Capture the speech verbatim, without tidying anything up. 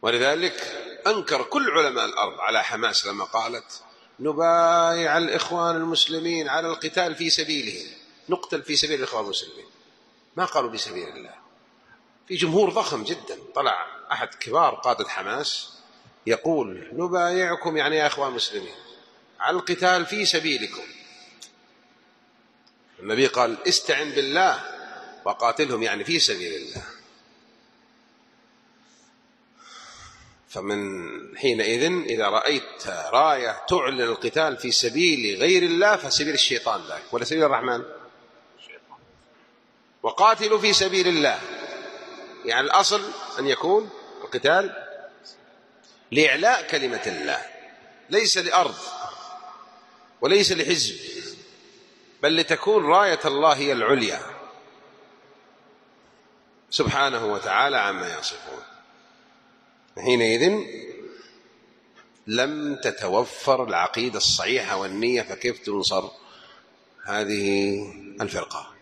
ولذلك أنكر كل علماء الأرض على حماس لما قالت نبايع الإخوان المسلمين على القتال في سبيلهم، نقتل في سبيل الإخوان المسلمين، ما قالوا بسبيل الله. في جمهور ضخم جدا طلع أحد كبار قادة حماس يقول نبايعكم يعني يا إخوان المسلمين على القتال في سبيلكم. النبي قال استعن بالله وقاتلهم يعني في سبيل الله. فمن حينئذ إذا رأيت راية تعلن القتال في سبيل غير الله فسبيل الشيطان ذاك ولا سبيل الرحمن. وقاتلوا في سبيل الله يعني الأصل أن يكون القتال لإعلاء كلمة الله، ليس لأرض وليس لحزب، بل لتكون راية الله هي العليا سبحانه وتعالى عما يصفون. حينئذ لم تتوفر العقيدة الصحيحة والنية، فكيف تنصر هذه الفرقة؟